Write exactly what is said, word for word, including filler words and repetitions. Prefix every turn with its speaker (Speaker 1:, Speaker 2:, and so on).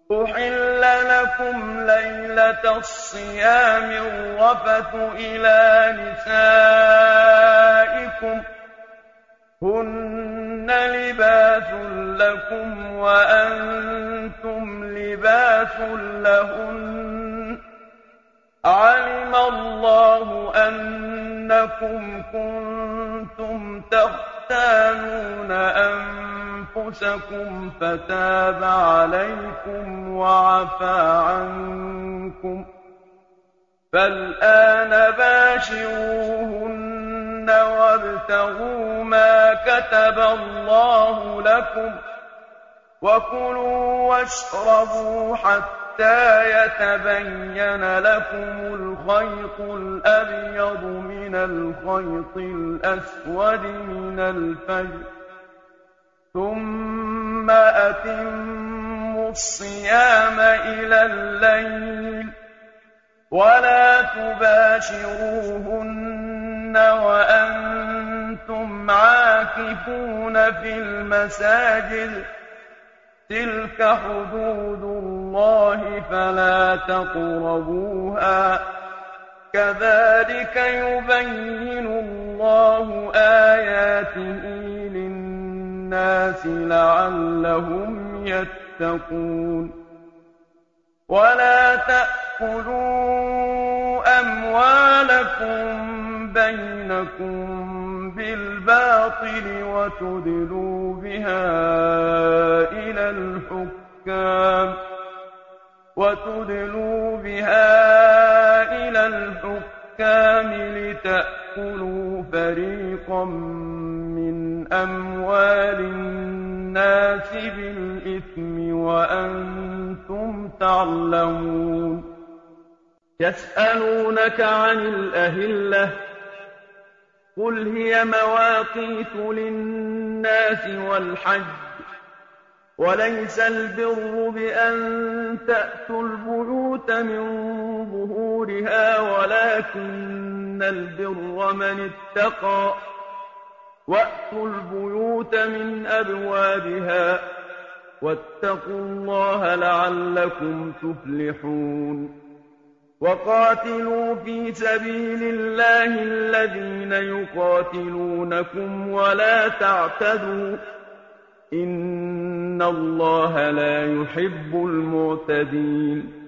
Speaker 1: أحل لكم ليلة الصيام الرفث إلى نسائكم هن لباس لكم وأنتم لباس لهن علم الله أنكم كنتم تختانون أنفسكم فتاب عليكم وعفى عنكم فالآن باشروهن وابتغوا ما كتب الله لكم وكلوا واشربوا حتى يتبين لكم الخيط الأبيض من الخيط الأسود من الفجر ثم أتموا الصيام إلى الليل ولا تباشروهن وأنتم عاكفون في المساجد تلك حدود الله فلا تقربوها كذلك يبين الله آياته للناس لعلهم يتقون ولا تأكلوا أموالكم بينكم بالباطل وتدلوا بها إلى الحكام وتدلوا بها إلى الحكام لتأكلوا فريقا من أموال الناس بالإثم وأنتم تعلمون يسألونك عن الأهلة قل هي مواقيت للناس والحج وليس البر بأن تأتوا البيوت من ظهورها ولكن البر من اتقى وأتوا البيوت من أبوابها واتقوا الله لعلكم تفلحون وقاتلوا في سبيل الله الذين يقاتلونكم ولا تعتدوا إن الله لا يحب المعتدين